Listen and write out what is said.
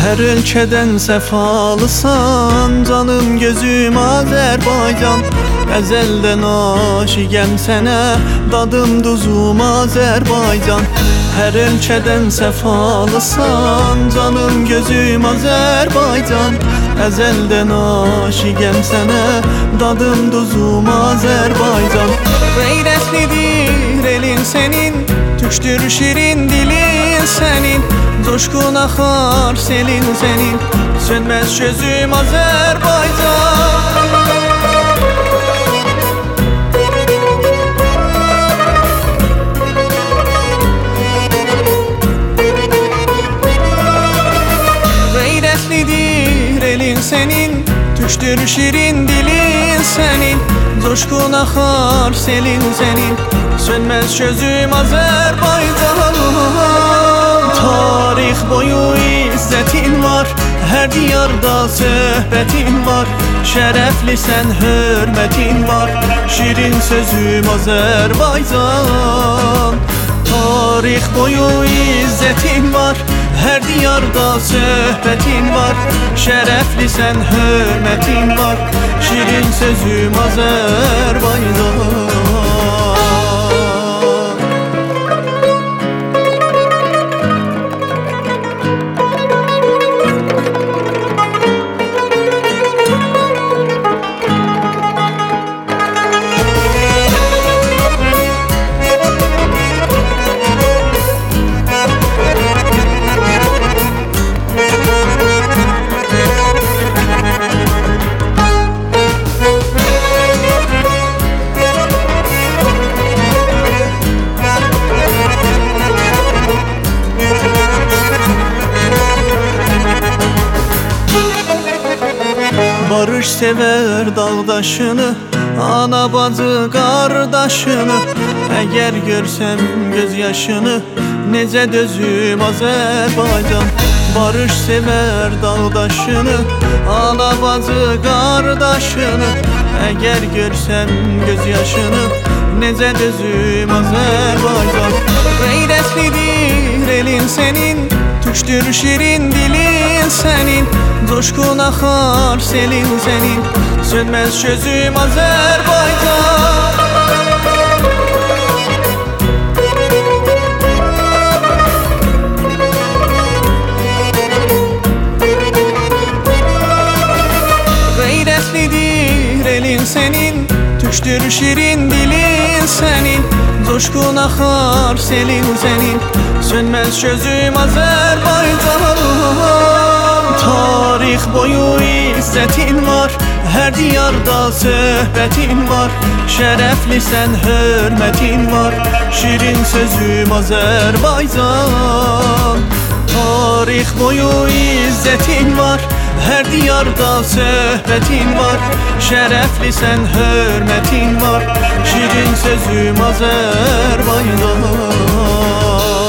Her ölkədən səfalısan, canım gözüm Azərbaycan. Əzəldən aşiqəm sənə, dadım duzum Azərbaycan. Hər ölkədən səfalısan, canım gözüm Azərbaycan. Əzəldən aşiqəm sənə, dadım duzum Azərbaycan. Qeyrətlidir elin senin, türkdür şirin dilin senin. Coşkun axar selin senin, sönməz gözüm Azərbaycan. Qeyrətlidir elin senin, türkdür şirin dilin senin. Coşkun axar selin senin, sönməz gözüm Azərbaycan. Tarix boyu izzətin var, hər diyarda söhbətin var. Şərəflisən, hörmətin var, şirin sözüm Azərbaycan. Tarix boyu izzətin var, hər diyarda söhbətin var. Şərəflisən, hörmətin var, şirin sözüm Azərbaycan. Barış sever dağdaşını, ana bacı qardaşını. Əgər görsəm göz yaşını, necə dözüm Azərbaycan. Barış sever dağdaşını, ana bacı qardaşını. Əgər görsəm göz yaşını, necə dözüm Azərbaycan. Qeyrətlidir elin senin, türkdür şirin dilin senin. Coşkun axar selin senin, sönməz gözüm Azərbaycan. Qeyrətlidir elin senin, türkdür şirin dilin senin. Coşkun axar selin senin, sönməz gözüm Azərbaycan. Tarix boyu izzətin var, hər diyarda söhbətin var. Şərəflisən, hörmətin var, şirin sözüm Azərbaycan. Tarix boyu izzətin var, hər diyarda söhbətin var. Şərəflisən, hörmətin var, şirin sözüm Azərbaycan.